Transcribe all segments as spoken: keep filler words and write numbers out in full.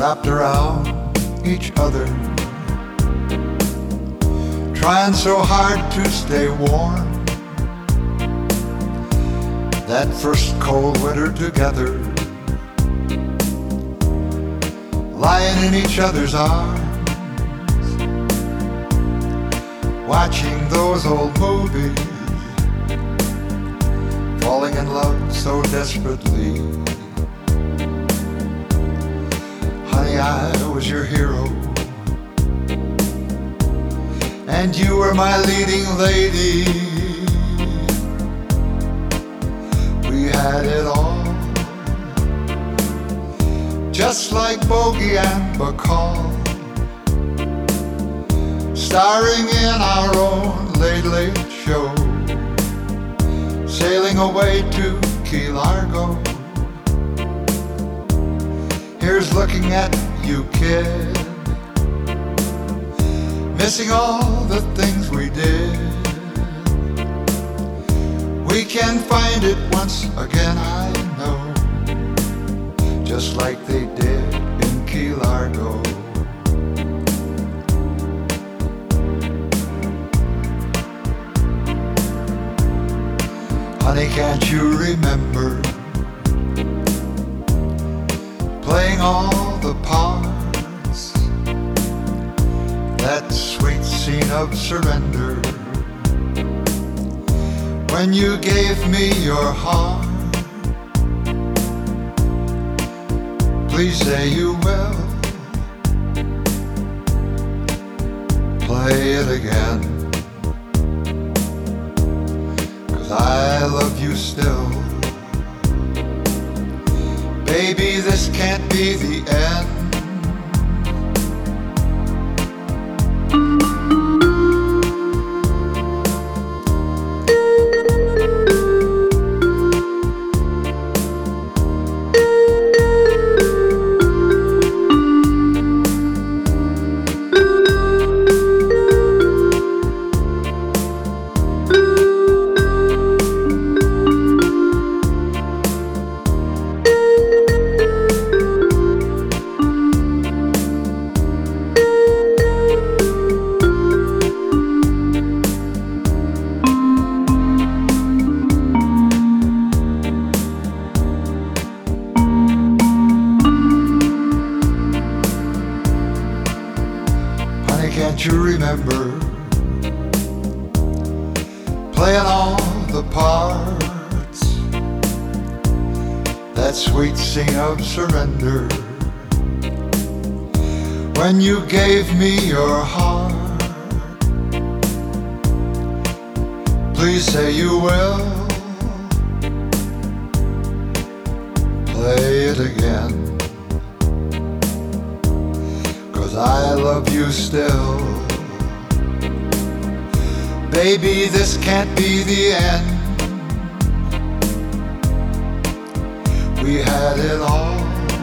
wrapped around each other, trying so hard to stay warm. That first cold winter together, lying in each other's arms, watching those old movies, falling in love so desperately. Honey, I was your hero, and you were my leading lady. We had it all, just like Bogey and Bacall, starring in our own late late show, sailing away to Key Largo. Here's looking at you, kid, missing all the things we did. We can find it once again, I know, just like they did in Key Largo. Honey, can't you remember playing all the parts, that sweet scene of surrender, when you gave me your heart? Please say you will play it again, 'cause I love you still. Baby, this can't be the end. Can't you remember playing all the parts, that sweet scene of surrender, when you gave me your heart? Please say you will play it again, 'cause I love you still. Baby, this can't be the end. We had it all,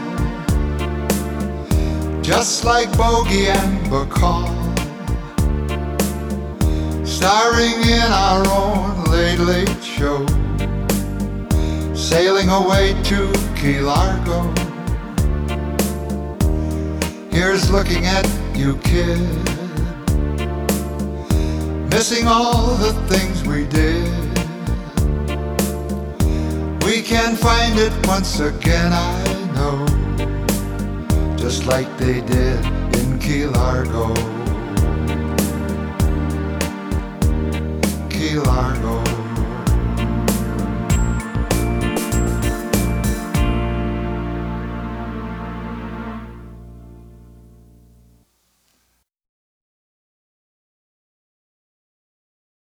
just like Bogey and Bacall, starring in our own late late show, sailing away to Key Largo. Here's looking at you, kid, missing all the things we did. We can find it once again, I know, just like they did in Key Largo.